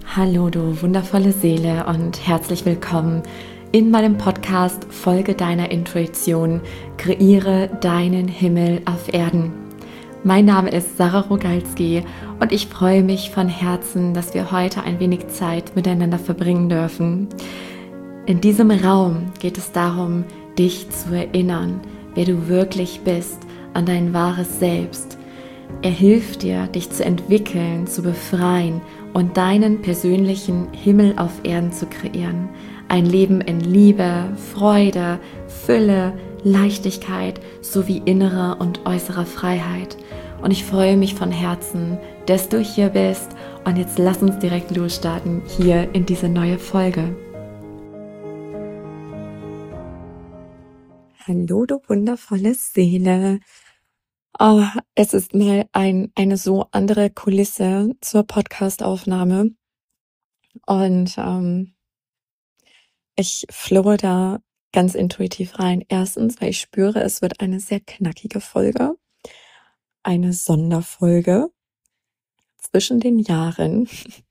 Hallo du wundervolle Seele und herzlich willkommen in meinem Podcast Folge deiner Intuition, kreiere deinen Himmel auf Erden. Mein Name ist Sarah Rogalski und ich freue mich von Herzen, dass wir heute ein wenig Zeit miteinander verbringen dürfen. In diesem Raum geht es darum, dich zu erinnern, wer du wirklich bist, an dein wahres Selbst. Er hilft dir, dich zu entwickeln, zu befreien und deinen persönlichen Himmel auf Erden zu kreieren. Ein Leben in Liebe, Freude, Fülle, Leichtigkeit sowie innerer und äußerer Freiheit. Und ich freue mich von Herzen, dass du hier bist. Und jetzt lass uns direkt losstarten hier in diese neue Folge. Hallo, du wundervolle Seele. Oh, es ist mal eine so andere Kulisse zur Podcastaufnahme und ich flowe da ganz intuitiv rein. Erstens, weil ich spüre, es wird eine sehr knackige Folge, eine Sonderfolge zwischen den Jahren.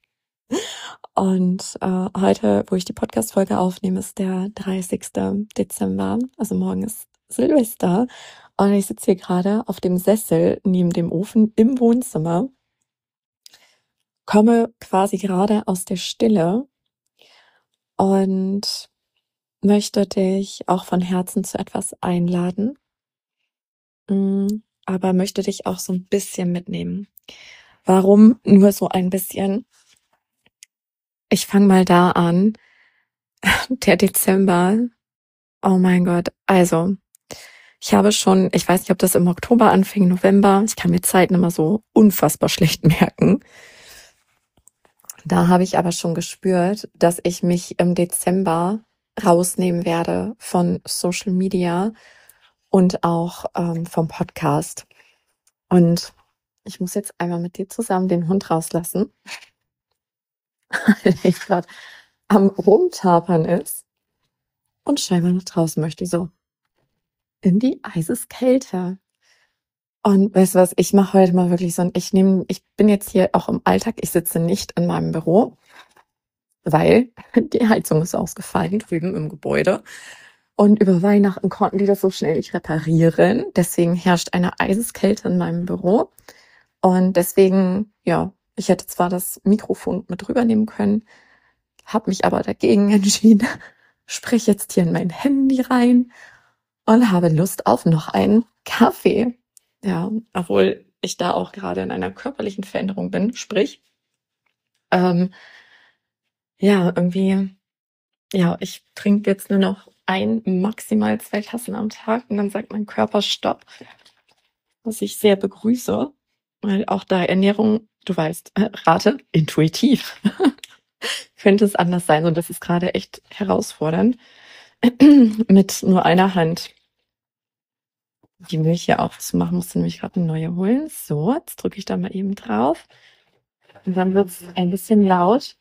Und heute, wo ich die Podcast-Folge aufnehme, ist der 30. Dezember, also morgen ist Silvester. Und ich sitze hier gerade auf dem Sessel neben dem Ofen im Wohnzimmer, komme quasi gerade aus der Stille und möchte dich auch von Herzen zu etwas einladen, aber möchte dich auch so ein bisschen mitnehmen. Warum nur so ein bisschen? Ich fange mal da an. Der Dezember, oh mein Gott, also ich weiß nicht, ob das im Oktober anfing, November. Ich kann mir Zeiten immer so unfassbar schlecht merken. Da habe ich aber schon gespürt, dass ich mich im Dezember rausnehmen werde von Social Media und auch vom Podcast. Und ich muss jetzt einmal mit dir zusammen den Hund rauslassen, weil ich gerade am Rumtapern ist und scheinbar nach draußen möchte, so in die Eiseskälte. Und weißt du was, ich mache heute mal wirklich so ich bin jetzt hier auch im Alltag, ich sitze nicht in meinem Büro, weil die Heizung ist ausgefallen drüben im Gebäude. Und über Weihnachten konnten die das so schnell nicht reparieren. Deswegen herrscht eine Eiseskälte in meinem Büro. Und deswegen, ja, ich hätte zwar das Mikrofon mit rübernehmen können, habe mich aber dagegen entschieden, spreche jetzt hier in mein Handy rein und habe Lust auf noch einen Kaffee. Ja, obwohl ich da auch gerade in einer körperlichen Veränderung bin, sprich, ich trinke jetzt nur noch maximal 2 Tassen am Tag und dann sagt mein Körper Stopp, was ich sehr begrüße, weil auch da Ernährung, du weißt, rate, intuitiv, könnte es anders sein und das ist gerade echt herausfordernd, mit nur einer Hand die Milch hier aufzumachen, musste nämlich gerade eine neue holen. So, jetzt drücke ich da mal eben drauf und dann wird es ein bisschen laut.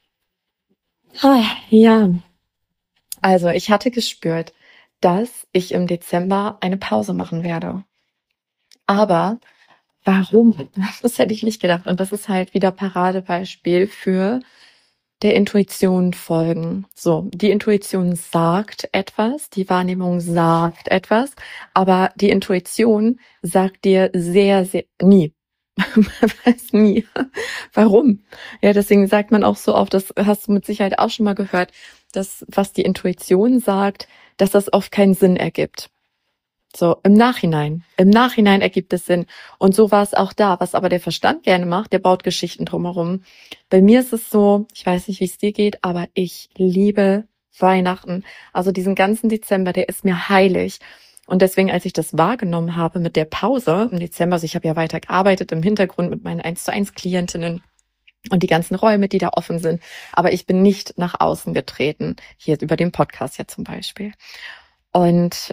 Ja, also ich hatte gespürt, dass ich im Dezember eine Pause machen werde. Aber warum? Das hätte ich nicht gedacht. Und das ist halt wieder Paradebeispiel für der Intuition folgen. So, die Intuition sagt etwas, die Wahrnehmung sagt etwas, aber die Intuition sagt dir sehr, sehr nie. Weiß nie. Warum? Ja, deswegen sagt man auch so oft, das hast du mit Sicherheit auch schon mal gehört, dass was die Intuition sagt, dass das oft keinen Sinn ergibt. So, im Nachhinein ergibt es Sinn. Und so war es auch da. Was aber der Verstand gerne macht, der baut Geschichten drumherum. Bei mir ist es so, ich weiß nicht, wie es dir geht, aber ich liebe Weihnachten. Also diesen ganzen Dezember, der ist mir heilig. Und deswegen, als ich das wahrgenommen habe mit der Pause im Dezember, also ich habe ja weiter gearbeitet im Hintergrund mit meinen 1:1 Klientinnen und die ganzen Räume, die da offen sind. Aber ich bin nicht nach außen getreten. Hier über den Podcast ja zum Beispiel. Und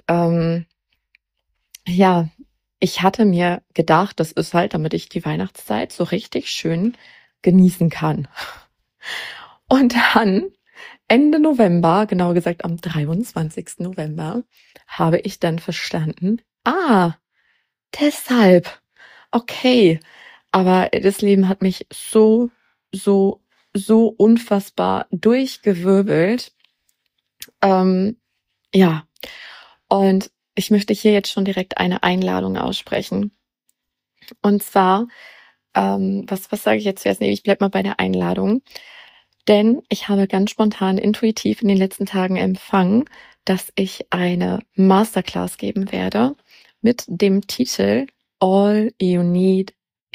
ja, ich hatte mir gedacht, das ist halt, damit ich die Weihnachtszeit so richtig schön genießen kann. Und dann Ende November, genauer gesagt am 23. November, habe ich dann verstanden, deshalb, okay. Aber das Leben hat mich so so unfassbar durchgewirbelt. Ja, und ich möchte hier jetzt schon direkt eine Einladung aussprechen. Und zwar, was sage ich jetzt zuerst? Nee, ich bleib mal bei der Einladung. Denn ich habe ganz spontan, intuitiv in den letzten Tagen empfangen, dass ich eine Masterclass geben werde mit dem Titel All You Need Is... ...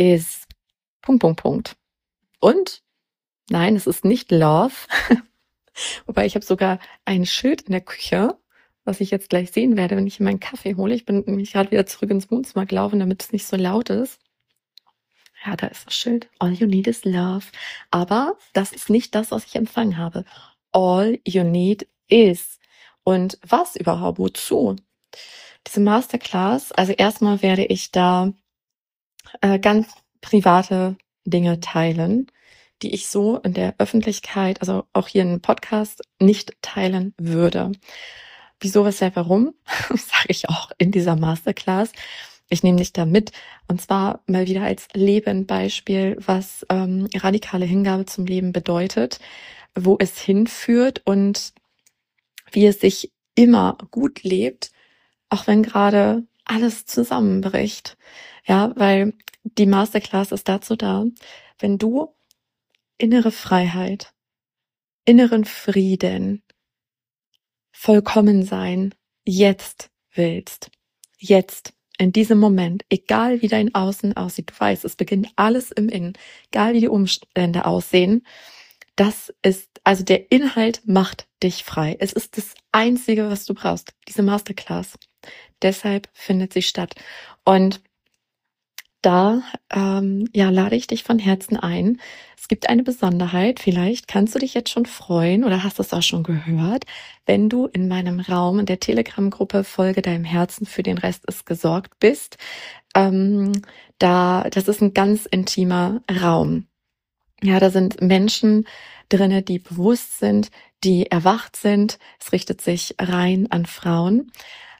Und nein, es ist nicht Love. Wobei ich habe sogar ein Schild in der Küche, was ich jetzt gleich sehen werde, wenn ich meinen Kaffee hole. Ich bin nämlich gerade wieder zurück ins Wohnzimmer gelaufen, damit es nicht so laut ist. Ja, da ist das Schild. All you need is love. Aber das ist nicht das, was ich empfangen habe. All you need is. Und was überhaupt? Wozu? Diese Masterclass, also erstmal werde ich da ganz private Dinge teilen, die ich so in der Öffentlichkeit, also auch hier im Podcast, nicht teilen würde. Wieso, weshalb, warum? Sage ich auch in dieser Masterclass. Ich nehme dich da mit, und zwar mal wieder als Lebenbeispiel, was radikale Hingabe zum Leben bedeutet, wo es hinführt und wie es sich immer gut lebt, auch wenn gerade alles zusammenbricht. Ja, weil die Masterclass ist dazu da, wenn du innere Freiheit, inneren Frieden, Vollkommensein jetzt willst, jetzt, in diesem Moment, egal wie dein Außen aussieht, du weißt, es beginnt alles im Innen, egal wie die Umstände aussehen, das ist, also der Inhalt macht dich frei. Es ist das Einzige, was du brauchst, diese Masterclass. Deshalb findet sie statt. Und da lade ich dich von Herzen ein. Es gibt eine Besonderheit, vielleicht kannst du dich jetzt schon freuen oder hast es auch schon gehört, wenn du in meinem Raum, in der Telegram-Gruppe Folge deinem Herzen, für den Rest ist gesorgt bist. Das ist ein ganz intimer Raum. Ja, da sind Menschen drinne, die bewusst sind, die erwacht sind. Es richtet sich rein an Frauen.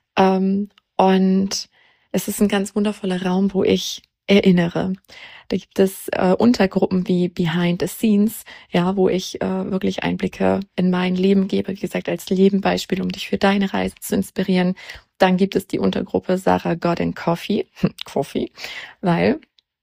Und es ist ein ganz wundervoller Raum, wo ich erinnere. Da gibt es Untergruppen wie Behind the Scenes, ja, wo ich wirklich Einblicke in mein Leben gebe, wie gesagt, als Lebenbeispiel, um dich für deine Reise zu inspirieren. Dann gibt es die Untergruppe Sarah God and Coffee, weil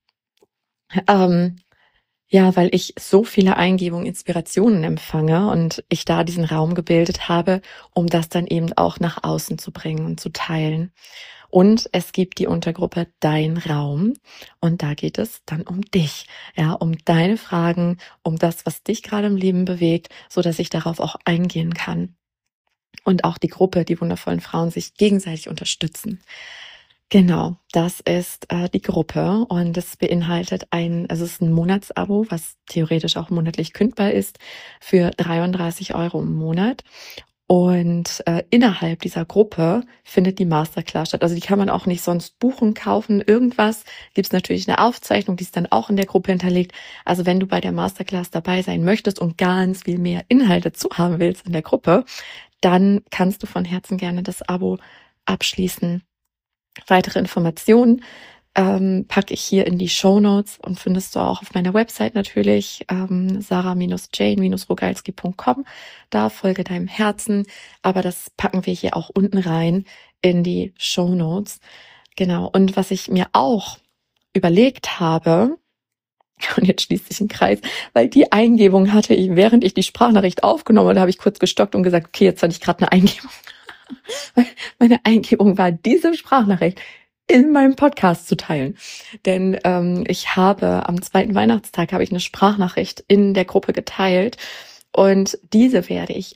weil ich so viele Eingebungen, Inspirationen empfange und ich da diesen Raum gebildet habe, um das dann eben auch nach außen zu bringen und zu teilen. Und es gibt die Untergruppe Dein Raum, und da geht es dann um dich, ja, um deine Fragen, um das, was dich gerade im Leben bewegt, so dass ich darauf auch eingehen kann. Und auch die Gruppe, die wundervollen Frauen sich gegenseitig unterstützen. Genau, das ist die Gruppe, und es beinhaltet es ist ein Monatsabo, was theoretisch auch monatlich kündbar ist, für 33 € im Monat. Und innerhalb dieser Gruppe findet die Masterclass statt. Also die kann man auch nicht sonst buchen, kaufen, irgendwas. Gibt es natürlich eine Aufzeichnung, die ist dann auch in der Gruppe hinterlegt. Also wenn du bei der Masterclass dabei sein möchtest und ganz viel mehr Inhalt dazu haben willst in der Gruppe, dann kannst du von Herzen gerne das Abo abschließen. Weitere Informationen packe ich hier in die Shownotes und findest du auch auf meiner Website natürlich, sarah-jane-rogalski.com. Da folge deinem Herzen, aber das packen wir hier auch unten rein in die Shownotes. Genau, und was ich mir auch überlegt habe, und jetzt schließt sich ein Kreis, weil die Eingebung hatte ich, während ich die Sprachnachricht aufgenommen habe, da habe ich kurz gestockt und gesagt, okay, jetzt hatte ich gerade eine Eingebung. Meine Eingebung war, diese Sprachnachricht in meinem Podcast zu teilen. Denn ich habe am 2. Weihnachtstag habe ich eine Sprachnachricht in der Gruppe geteilt, und diese werde ich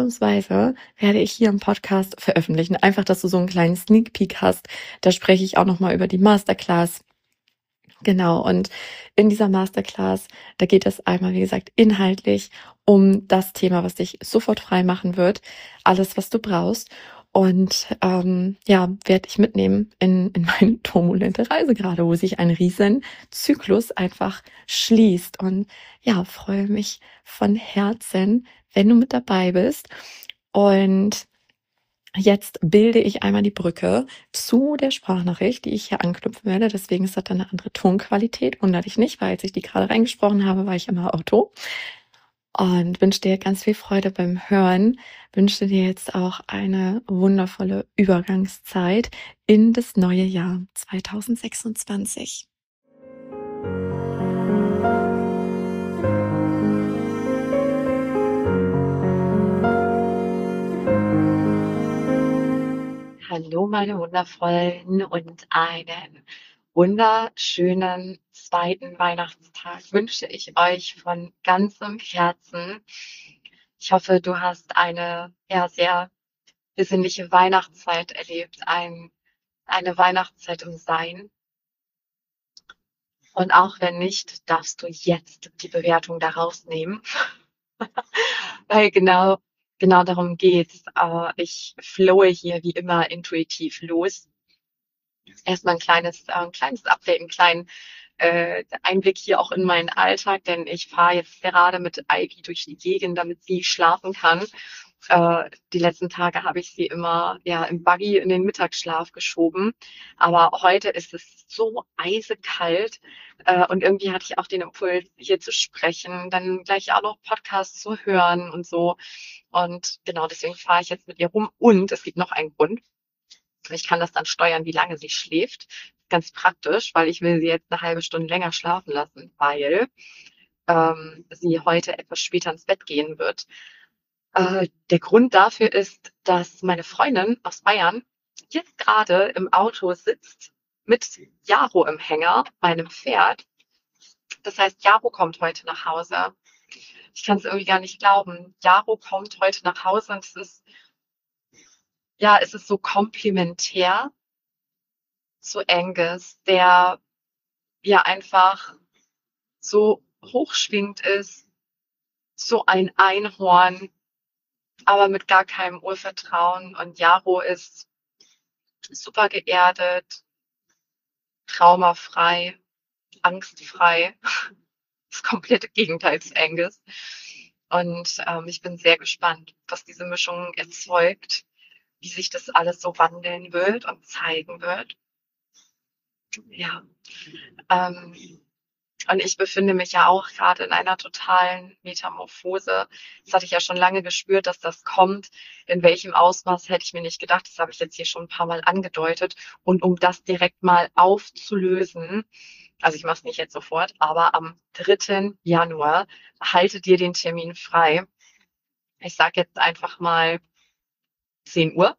hier im Podcast veröffentlichen. Einfach, dass du so einen kleinen Sneak Peek hast. Da spreche ich auch nochmal über die Masterclass. Genau, und in dieser Masterclass, da geht es einmal, wie gesagt, inhaltlich um das Thema, was dich sofort frei machen wird. Alles, was du brauchst. Und werde ich mitnehmen in meine turbulente Reise gerade, wo sich ein riesen Zyklus einfach schließt. Und ja, freue mich von Herzen, wenn du mit dabei bist. Und jetzt bilde ich einmal die Brücke zu der Sprachnachricht, die ich hier anknüpfen werde. Deswegen ist das dann eine andere Tonqualität. Wundert dich nicht, weil als ich die gerade reingesprochen habe, war ich im Auto. und wünsche dir ganz viel Freude beim Hören. Wünsche dir jetzt auch eine wundervolle Übergangszeit in das neue Jahr 2026. Hallo, meine Wundervollen, und einen wunderschönen zweiten Weihnachtstag wünsche ich euch von ganzem Herzen. Ich hoffe, du hast eine sehr besinnliche Weihnachtszeit erlebt, eine Weihnachtszeit im Sein. Und auch wenn nicht, darfst du jetzt die Bewertung daraus nehmen, weil genau darum geht's. Ich flowe hier wie immer intuitiv los. Erstmal ein kleines Update, einen kleinen Einblick hier auch in meinen Alltag, denn ich fahre jetzt gerade mit Ivy durch die Gegend, damit sie schlafen kann. Die letzten Tage habe ich sie immer im Buggy in den Mittagsschlaf geschoben, aber heute ist es so eisekalt, und irgendwie hatte ich auch den Impuls, hier zu sprechen, dann gleich auch noch Podcasts zu hören und so. Und genau deswegen fahre ich jetzt mit ihr rum. Und es gibt noch einen Grund. Ich kann das dann steuern, wie lange sie schläft. Ganz praktisch, weil ich will sie jetzt eine halbe Stunde länger schlafen lassen, weil sie heute etwas später ins Bett gehen wird. Der Grund dafür ist, dass meine Freundin aus Bayern jetzt gerade im Auto sitzt mit Jaro im Hänger, meinem Pferd. Das heißt, Jaro kommt heute nach Hause. Ich kann es irgendwie gar nicht glauben. Jaro kommt heute nach Hause, und es ist so komplementär zu Angus, der ja einfach so hochschwingend ist, so ein Einhorn, aber mit gar keinem Urvertrauen. Und Jaro ist super geerdet, traumafrei, angstfrei. Das komplette Gegenteil zu Angus. Und ich bin sehr gespannt, was diese Mischung erzeugt, wie sich das alles so wandeln wird und zeigen wird. Ja, ähm, und ich befinde mich ja auch gerade in einer totalen Metamorphose. Das hatte ich ja schon lange gespürt, dass das kommt. In welchem Ausmaß hätte ich mir nicht gedacht. Das habe ich jetzt hier schon ein paar Mal angedeutet. Und um das direkt mal aufzulösen, also ich mache es nicht jetzt sofort, aber am 3. Januar halte dir den Termin frei. Ich sage jetzt einfach mal 10 Uhr.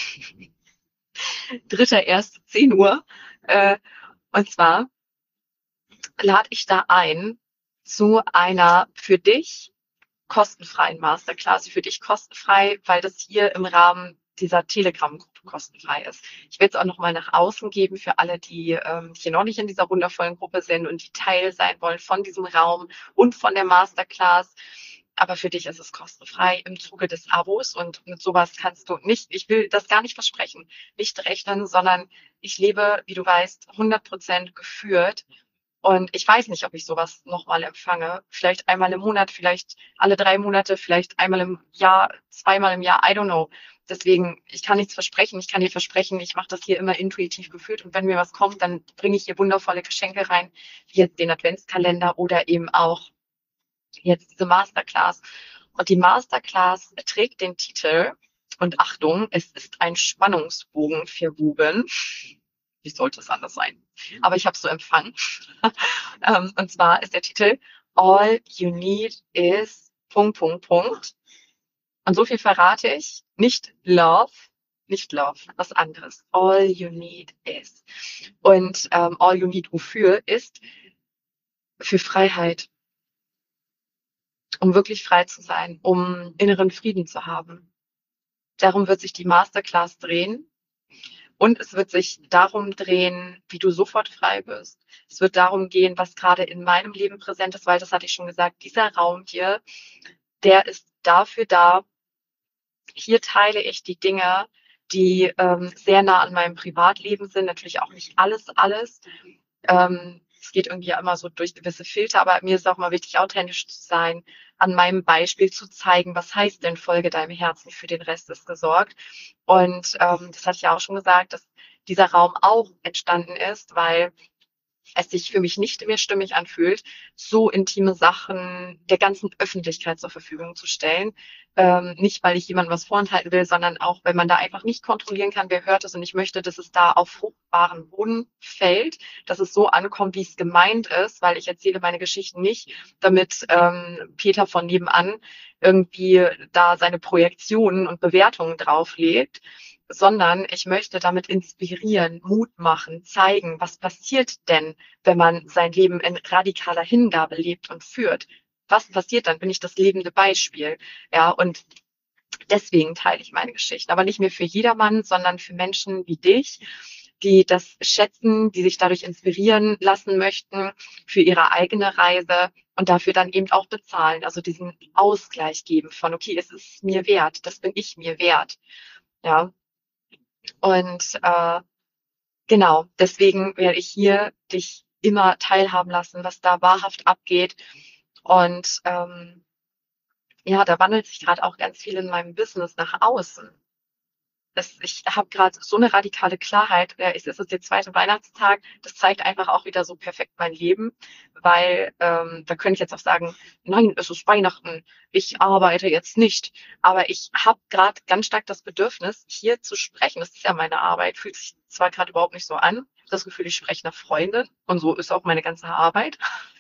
3.1. 10 Uhr. Und zwar lade ich da ein zu einer für dich kostenfreien Masterclass, für dich kostenfrei, weil das hier im Rahmen dieser Telegram-Gruppe kostenfrei ist. Ich will es auch nochmal nach außen geben für alle, die hier noch nicht in dieser wundervollen Gruppe sind und die Teil sein wollen von diesem Raum und von der Masterclass. Aber für dich ist es kostenfrei im Zuge des Abos, und mit sowas kannst du nicht, ich will das gar nicht versprechen, nicht rechnen, sondern ich lebe, wie du weißt, 100% geführt. Und ich weiß nicht, ob ich sowas nochmal empfange. Vielleicht einmal im Monat, vielleicht alle 3 Monate, vielleicht einmal im Jahr, zweimal im Jahr, I don't know. Deswegen, ich kann nichts versprechen. Ich kann dir versprechen, ich mache das hier immer intuitiv gefühlt. Und wenn mir was kommt, dann bringe ich hier wundervolle Geschenke rein, wie jetzt den Adventskalender oder eben auch jetzt diese Masterclass. Und die Masterclass trägt den Titel, und Achtung, es ist ein Spannungsbogen für Buben. Wie sollte es anders sein? Aber ich habe es so empfangen. Und zwar ist der Titel All You Need Is ... Und so viel verrate ich. Nicht Love, was anderes. All You Need Is. Und All You Need wofür ist für Freiheit. Um wirklich frei zu sein, um inneren Frieden zu haben. Darum wird sich die Masterclass drehen. Und es wird sich darum drehen, wie du sofort frei wirst. Es wird darum gehen, was gerade in meinem Leben präsent ist, weil das hatte ich schon gesagt, dieser Raum hier, der ist dafür da. Hier teile ich die Dinge, die sehr nah an meinem Privatleben sind. Natürlich auch nicht alles. Es geht irgendwie ja immer so durch gewisse Filter, aber mir ist auch mal wichtig, authentisch zu sein, an meinem Beispiel zu zeigen, was heißt denn Folge deinem Herzen, für den Rest ist gesorgt. Und das hatte ich ja auch schon gesagt, dass dieser Raum auch entstanden ist, weil es sich für mich nicht mehr stimmig anfühlt, so intime Sachen der ganzen Öffentlichkeit zur Verfügung zu stellen. Nicht, weil ich jemandem was vorenthalten will, sondern auch, weil man da einfach nicht kontrollieren kann, wer hört es. Und ich möchte, dass es da auf fruchtbaren Boden fällt, dass es so ankommt, wie es gemeint ist, weil ich erzähle meine Geschichten nicht, damit Peter von nebenan irgendwie da seine Projektionen und Bewertungen drauflegt, sondern ich möchte damit inspirieren, Mut machen, zeigen, was passiert denn, wenn man sein Leben in radikaler Hingabe lebt und führt. Was passiert dann? Bin ich das lebende Beispiel? Ja, und deswegen teile ich meine Geschichten, aber nicht mehr für jedermann, sondern für Menschen wie dich, die das schätzen, die sich dadurch inspirieren lassen möchten für ihre eigene Reise und dafür dann eben auch bezahlen. Also diesen Ausgleich geben von, okay, es ist mir wert, das bin ich mir wert. Ja, und genau, deswegen werde ich hier dich immer teilhaben lassen, was da wahrhaft abgeht. Und ja, da wandelt sich gerade auch ganz viel in meinem Business nach außen. Ich habe gerade so eine radikale Klarheit. Ja, es ist der zweite Weihnachtstag. Das zeigt einfach auch wieder so perfekt mein Leben, weil da könnte ich jetzt auch sagen, nein, es ist Weihnachten, ich arbeite jetzt nicht. Aber ich habe gerade ganz stark das Bedürfnis, hier zu sprechen. Das ist ja meine Arbeit, fühlt sich zwar gerade überhaupt nicht so an. Ich habe das Gefühl, ich spreche nach Freundin und so ist auch meine ganze Arbeit.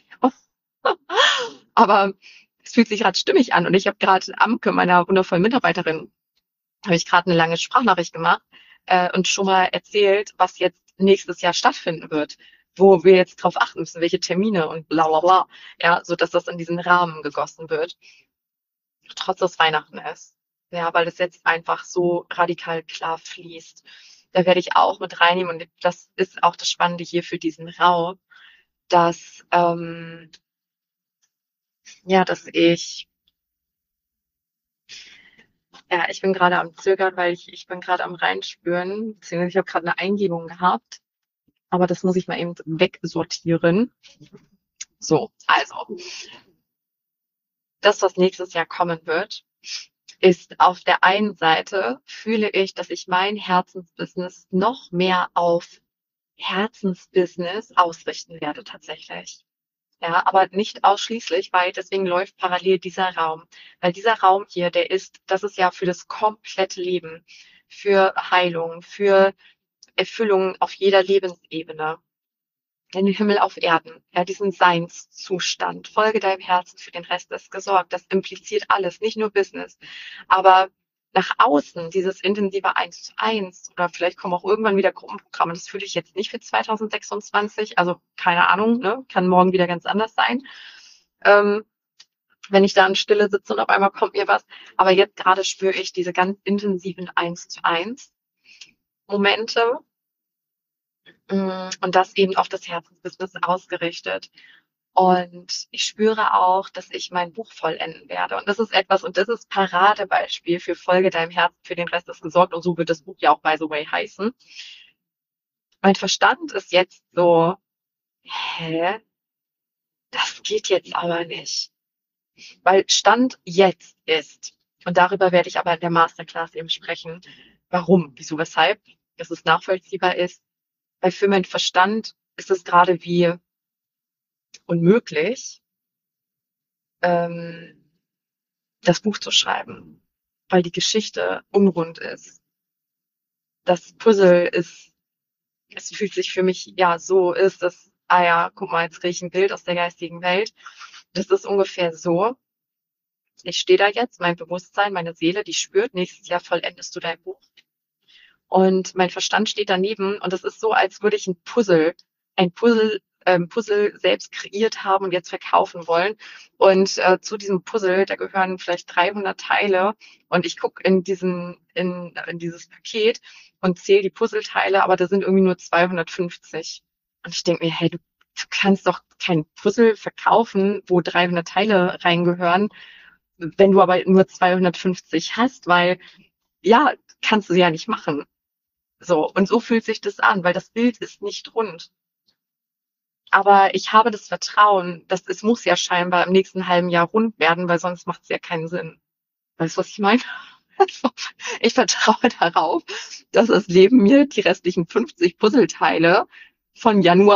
Aber es fühlt sich gerade stimmig an und ich habe gerade Amke, meiner wundervollen Mitarbeiterin, habe ich gerade eine lange Sprachnachricht gemacht und schon mal erzählt, was jetzt nächstes Jahr stattfinden wird, wo wir jetzt drauf achten müssen, welche Termine und bla bla bla, ja, so dass das in diesen Rahmen gegossen wird, trotz dass Weihnachten ist. Ja, weil es jetzt einfach so radikal klar fließt. Da werde ich auch mit reinnehmen und das ist auch das Spannende hier für diesen Raum, dass ja, dass ich bin gerade am Zögern, weil ich bin gerade am Reinspüren, beziehungsweise ich habe gerade eine Eingebung gehabt, aber das muss ich mal eben wegsortieren. So, also, das, was nächstes Jahr kommen wird, ist auf der einen Seite fühle ich, dass ich mein Herzensbusiness noch mehr auf Herzensbusiness ausrichten werde tatsächlich. Ja, aber nicht ausschließlich, weil deswegen läuft parallel dieser Raum. Weil dieser Raum hier, das ist ja für das komplette Leben, für Heilung, für Erfüllung auf jeder Lebensebene. Den Himmel auf Erden, ja, diesen Seinszustand. Folge deinem Herzen, für den Rest ist gesorgt. Das impliziert alles, nicht nur Business. Aber nach außen, dieses intensive 1:1 oder vielleicht kommen auch irgendwann wieder Gruppenprogramme, das fühle ich jetzt nicht für 2026, also keine Ahnung, ne? Kann morgen wieder ganz anders sein. Ähm, wenn ich da in Stille sitze und auf einmal kommt mir was. Aber jetzt gerade spüre ich diese ganz intensiven 1:1 Momente, und das eben auf das Herzensbusiness ausgerichtet. Und ich spüre auch, dass ich mein Buch vollenden werde. Und das ist etwas, und das ist Paradebeispiel für Folge deinem Herzen, für den Rest ist gesorgt. Und so wird das Buch ja auch, by the way, heißen. Mein Verstand ist jetzt so, hä? Das geht jetzt aber nicht. Weil Stand jetzt ist, und darüber werde ich aber in der Masterclass eben sprechen, warum, wieso, weshalb, dass es nachvollziehbar ist. Weil für meinen Verstand ist es gerade wie unmöglich, ähm, das Buch zu schreiben, weil die Geschichte unrund ist. Das Puzzle ist, es fühlt sich für mich ja so ist, dass, ah ja, guck mal, jetzt kriege ich ein Bild aus der geistigen Welt. Das ist ungefähr so. Ich stehe da jetzt, mein Bewusstsein, meine Seele, die spürt, nächstes Jahr vollendest du dein Buch. Und mein Verstand steht daneben und es ist so, als würde ich ein Puzzle selbst kreiert haben und jetzt verkaufen wollen. Und zu diesem Puzzle, da gehören vielleicht 300 Teile. Und ich gucke in dieses Paket und zähle die Puzzleteile, aber da sind irgendwie nur 250. Und ich denke mir, hey, du kannst doch kein Puzzle verkaufen, wo 300 Teile reingehören, wenn du aber nur 250 hast, weil ja, kannst du ja nicht machen. So, und so fühlt sich das an, weil das Bild ist nicht rund. Aber ich habe das Vertrauen, dass es muss ja scheinbar im nächsten halben Jahr rund werden, weil sonst macht es ja keinen Sinn. Weißt du, was ich meine? Also, ich vertraue darauf, dass das Leben mir die restlichen 50 Puzzleteile von Januar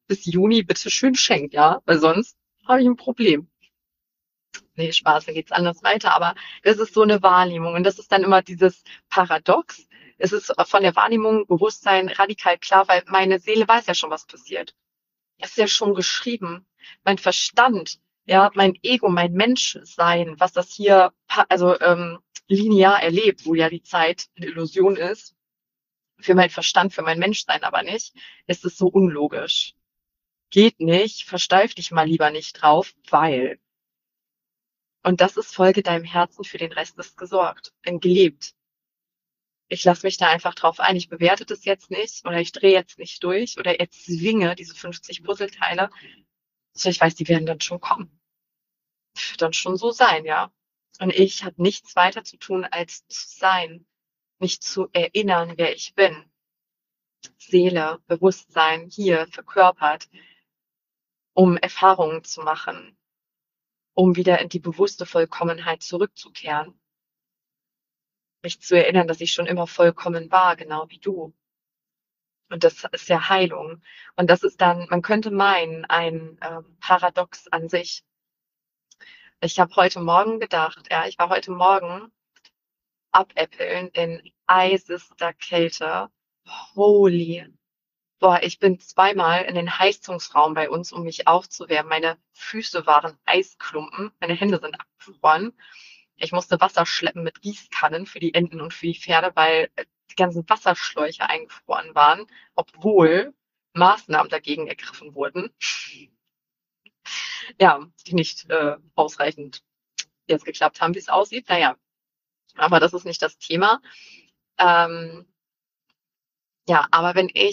bis Juni bitte schön schenkt, ja, weil sonst habe ich ein Problem. Nee, Spaß, da geht's anders weiter, aber das ist so eine Wahrnehmung und das ist dann immer dieses Paradox. Es ist von der Wahrnehmung, Bewusstsein radikal klar, weil meine Seele weiß ja schon, was passiert. Es ist ja schon geschrieben. Mein Verstand, ja, mein Ego, mein Menschsein, was das hier linear erlebt, wo ja die Zeit eine Illusion ist, für meinen Verstand, für mein Menschsein aber nicht, ist es so unlogisch. Geht nicht, versteif dich mal lieber nicht drauf, weil. Und das ist Folge deinem Herzen, für den Rest ist gesorgt, gelebt. Ich lasse mich da einfach drauf ein. Ich bewerte das jetzt nicht oder ich drehe jetzt nicht durch oder erzwinge diese 50 Puzzleteile. Also ich weiß, die werden dann schon kommen. Das wird dann schon so sein, ja. Und ich habe nichts weiter zu tun, als zu sein, mich zu erinnern, wer ich bin. Seele, Bewusstsein hier verkörpert, um Erfahrungen zu machen, um wieder in die bewusste Vollkommenheit zurückzukehren. Mich zu erinnern, dass ich schon immer vollkommen war, genau wie du. Und das ist ja Heilung. Und das ist dann, man könnte meinen, ein Paradox an sich. Ich habe heute Morgen gedacht, ja, ich war heute Morgen abäppeln in eisester Kälte. Holy. Boah, ich bin zweimal in den Heizungsraum bei uns, um mich aufzuwärmen. Meine Füße waren Eisklumpen, meine Hände sind abgefroren. Ich musste Wasser schleppen mit Gießkannen für die Enten und für die Pferde, weil die ganzen Wasserschläuche eingefroren waren, obwohl Maßnahmen dagegen ergriffen wurden, ja, die nicht ausreichend jetzt geklappt haben, wie es aussieht. Naja, aber das ist nicht das Thema. Ähm, ja, aber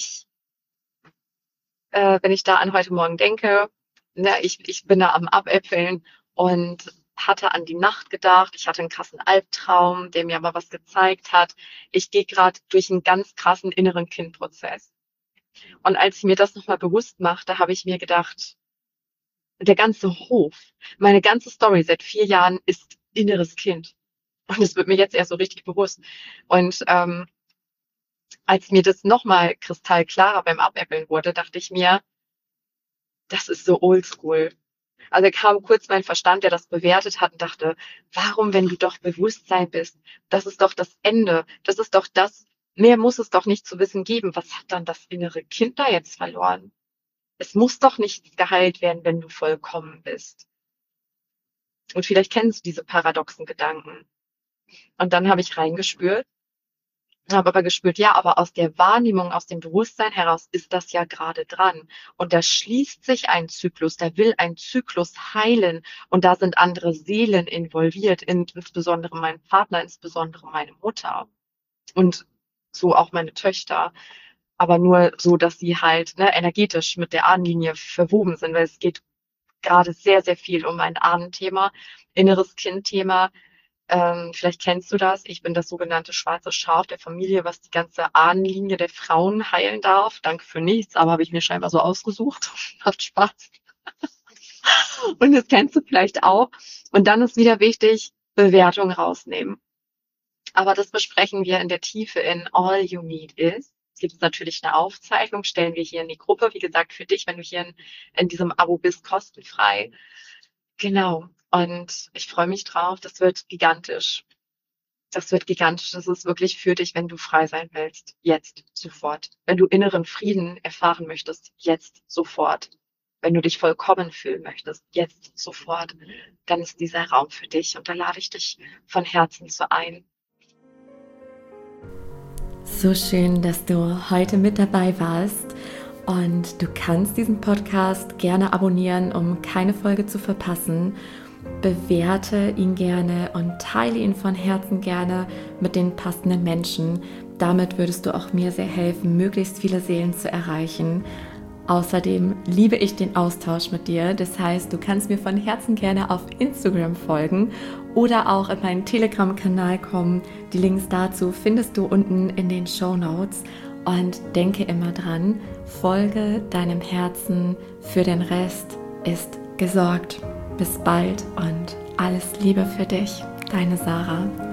wenn ich da an heute Morgen denke, ne, ich bin da am Abäpfeln und hatte an die Nacht gedacht. Ich hatte einen krassen Albtraum, der mir aber was gezeigt hat. Ich gehe gerade durch einen ganz krassen inneren Kindprozess. Und als ich mir das nochmal bewusst machte, habe ich mir gedacht, der ganze Hof, meine ganze Story seit 4 Jahren ist inneres Kind. Und es wird mir jetzt erst so richtig bewusst. Und als mir das nochmal kristallklarer beim Abäppeln wurde, dachte ich mir, das ist so oldschool. Also kam kurz mein Verstand, der das bewertet hat und dachte, warum, wenn du doch Bewusstsein bist, das ist doch das Ende, das ist doch das, mehr muss es doch nicht zu wissen geben. Was hat dann das innere Kind da jetzt verloren? Es muss doch nicht geheilt werden, wenn du vollkommen bist. Und vielleicht kennst du diese paradoxen Gedanken. Und dann habe ich reingespürt, habe aber gespürt, ja, aber aus der Wahrnehmung, aus dem Bewusstsein heraus ist das ja gerade dran. Und da schließt sich ein Zyklus, da will ein Zyklus heilen. Und da sind andere Seelen involviert, insbesondere mein Partner, insbesondere meine Mutter. Und so auch meine Töchter. Aber nur so, dass sie halt energetisch mit der Ahnenlinie verwoben sind, weil es geht gerade sehr, sehr viel um ein Ahnenthema, inneres Kindthema. Vielleicht kennst du das. Ich bin das sogenannte schwarze Schaf der Familie, was die ganze Ahnenlinie der Frauen heilen darf. Danke für nichts, aber habe ich mir scheinbar so ausgesucht. Macht Spaß. Und das kennst du vielleicht auch. Und dann ist wieder wichtig, Bewertung rausnehmen. Aber das besprechen wir in der Tiefe in All You Need Is. Es gibt natürlich eine Aufzeichnung, stellen wir hier in die Gruppe. Wie gesagt, für dich, wenn du hier in diesem Abo bist, kostenfrei. Genau. Und ich freue mich drauf. Das wird gigantisch. Das wird gigantisch. Das ist wirklich für dich, wenn du frei sein willst. Jetzt, sofort. Wenn du inneren Frieden erfahren möchtest, jetzt, sofort. Wenn du dich vollkommen fühlen möchtest, jetzt, sofort. Dann ist dieser Raum für dich. Und da lade ich dich von Herzen zu ein. So schön, dass du heute mit dabei warst. Und du kannst diesen Podcast gerne abonnieren, um keine Folge zu verpassen. Bewerte ihn gerne und teile ihn von Herzen gerne mit den passenden Menschen. Damit würdest du auch mir sehr helfen, möglichst viele Seelen zu erreichen. Außerdem liebe ich den Austausch mit dir. Das heißt, du kannst mir von Herzen gerne auf Instagram folgen oder auch in meinen Telegram-Kanal kommen. Die Links dazu findest du unten in den Shownotes. Und denke immer dran, folge deinem Herzen, für den Rest ist gesorgt. Bis bald und alles Liebe für dich, deine Sarah.